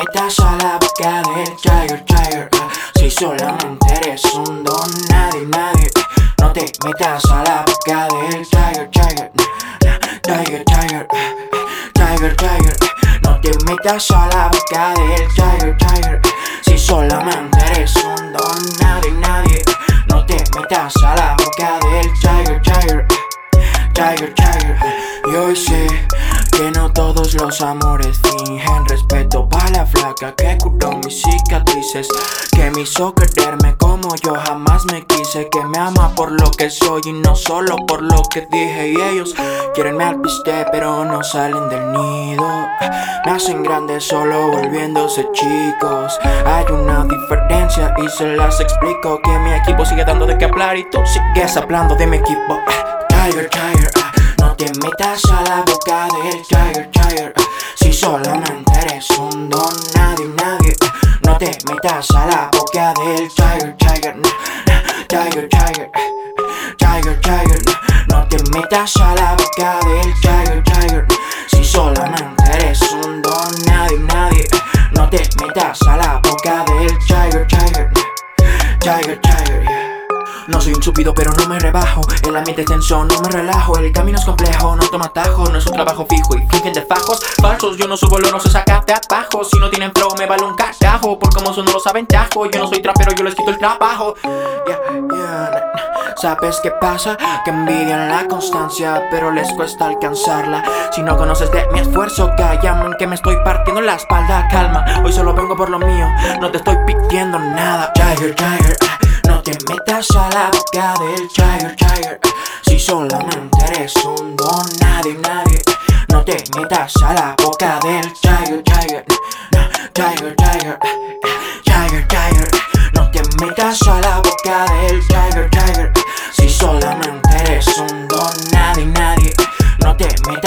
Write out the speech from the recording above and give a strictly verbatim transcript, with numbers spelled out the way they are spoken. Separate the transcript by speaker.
Speaker 1: metas a la boca del Tiger, Tiger. Si solamente eres un don, nadie, nadie. No te metas a la boca del Tiger, Tiger. Tiger, Tiger. Tiger, Tiger. No te metas a la boca del Tiger, Tiger. Si solamente eres un don, nadie, nadie. No te metas a la boca del Tiger, Tiger. Tiger, Tiger. Y hoy sé que no todos los amores fingen respeto para la flaca que curó mis cicatrices, que me hizo quererme como yo jamás me quise, que me ama por lo que soy y no solo por lo que dije. Y ellos quieren me alpiste pero no salen del nido, me hacen grandes solo volviéndose chicos. Hay una diferencia y se las explico, que mi equipo sigue dando de qué hablar y tú sigues hablando de mi equipo. Tiger, Tiger, no te metas a la boca del Tiger, Tiger. Si solamente eres un don, nadie, nadie. No te metas a la boca del Tiger, Tiger. Tiger, Tiger. Tiger, Tiger. No te metas a la boca del Tiger, Tiger. Si solamente eres un don, nadie, nadie. No te metas a la boca del Tiger, Tiger. Tiger, Tiger, yeah. No soy un chupido pero no me rebajo, el ambiente es tenso, no me relajo. El camino es complejo, no toma atajo, no es un trabajo fijo y fingen de fajos falsos. Yo no subo olo, no se saca de abajo. Si no tienen flow me vale un carajo, por como son no los aventajo. Yo no soy trapero, yo les quito el trabajo. Yeah, yeah. ¿Sabes qué pasa? Que envidian la constancia pero les cuesta alcanzarla. Si no conoces de mi esfuerzo, cállame que me estoy partiendo la espalda. Calma, hoy solo vengo por lo mío, no te estoy pidiendo nada. Tiger, Tiger. No te metas a la boca del Tiger, Tiger. Si solamente eres un don, nadie, nadie. No te metas a la boca del Tiger, Tiger. Tiger, Tiger. Tiger, Tiger. No te metas a la boca del Tiger, Tiger. Si solamente eres un don, nadie, nadie. No te metas